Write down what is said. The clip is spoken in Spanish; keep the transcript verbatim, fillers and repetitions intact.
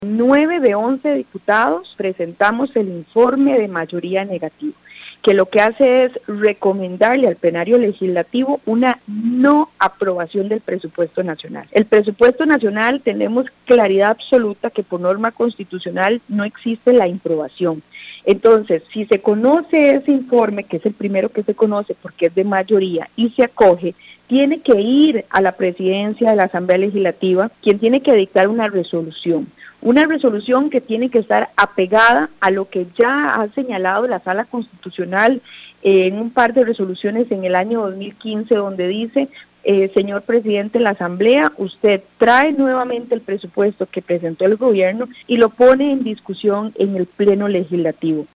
Nueve de once diputados presentamos el informe de mayoría negativa, que lo que hace es recomendarle al plenario legislativo una no aprobación del presupuesto nacional. El presupuesto nacional tenemos claridad absoluta que por norma constitucional no existe la improbación. Entonces, si se conoce ese informe, que es el primero que se conoce porque es de mayoría y se acoge, tiene que ir a la presidencia de la Asamblea Legislativa, quien tiene que dictar una resolución. Una resolución que tiene que estar apegada a lo que ya ha señalado la Sala Constitucional eh, en un par de resoluciones en el año dos mil quince, donde dice, eh, señor presidente de la Asamblea, usted trae nuevamente el presupuesto que presentó el gobierno y lo pone en discusión en el Pleno Legislativo.